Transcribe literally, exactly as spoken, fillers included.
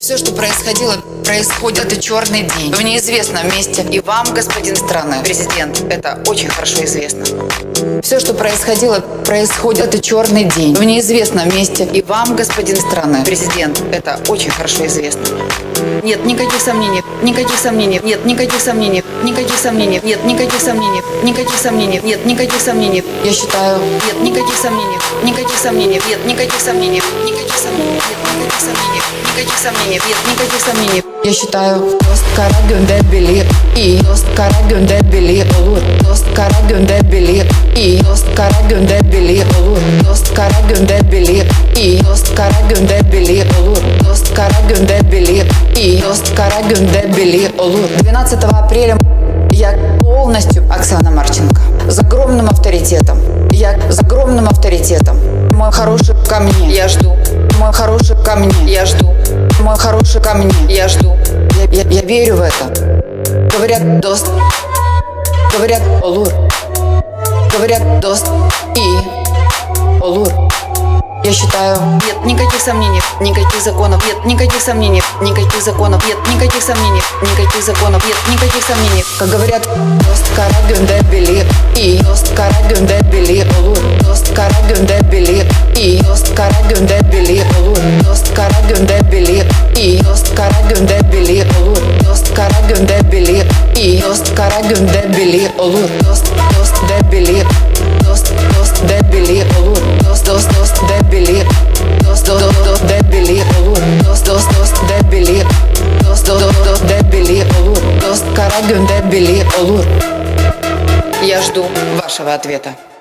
Все, что происходило, происходит. Это черный день в неизвестном месте. И вам, господин страны, президент, это очень хорошо известно. Все, что происходило, происходит. Это черный день в неизвестном месте. И вам, господин страны, президент, это очень хорошо известно. Нет никаких сомнений, никаких сомнений, нет никаких сомнений, никаких сомнений, нет никаких сомнений, никаких сомнений, нет никаких сомнений. Я считаю, нет никаких сомнений, никаких сомнений, нет никаких сомнений, никаких сомнений, нет никаких сомнений, никаких сомнений, нет никаких сомнений. Я считаю, dost kara günde bilir iyi, dost kara günde bilir olur, dost kara günde bilir iyi, dost kara günde bilir olur, dost kara günde bilir iyi, dost kara günde bilir olur, dost kara günde bilir iyi, dost kara günde bilir olur. двенадцатого апреля я полностью Оксана Марченко. С огромным авторитетом. Я с огромным авторитетом. Мой хороший ко мне. Я жду. Мой хороший ко мне. Я жду. Мой хороший ко мне. Я жду. Я, я, я верю в это. Говорят дост. Говорят олур. Говорят дост и олур. Я считаю, нет никаких сомнений, никаких законов, нет никаких сомнений, никаких законов, нет никаких сомнений, никаких законов, нет никаких сомнений. Как говорят, dost kara günde bilir iyi, dost kara günde bilir olur, dost kara günde bilir iyi, dost kara günde bilir olur, dost kara günde bilir iyi, dost kara günde bilir olur, dost kara günde bilir iyi, dost kara günde bilir olur, dost dost de bilir, dost dost de bilir olur, dost dost dost de bilir, dost dost dost de bilir olur, dost dost dost de bilir, dost dost dost de bilir olur, dost kara günde bilir olur. Я жду вашего ответа.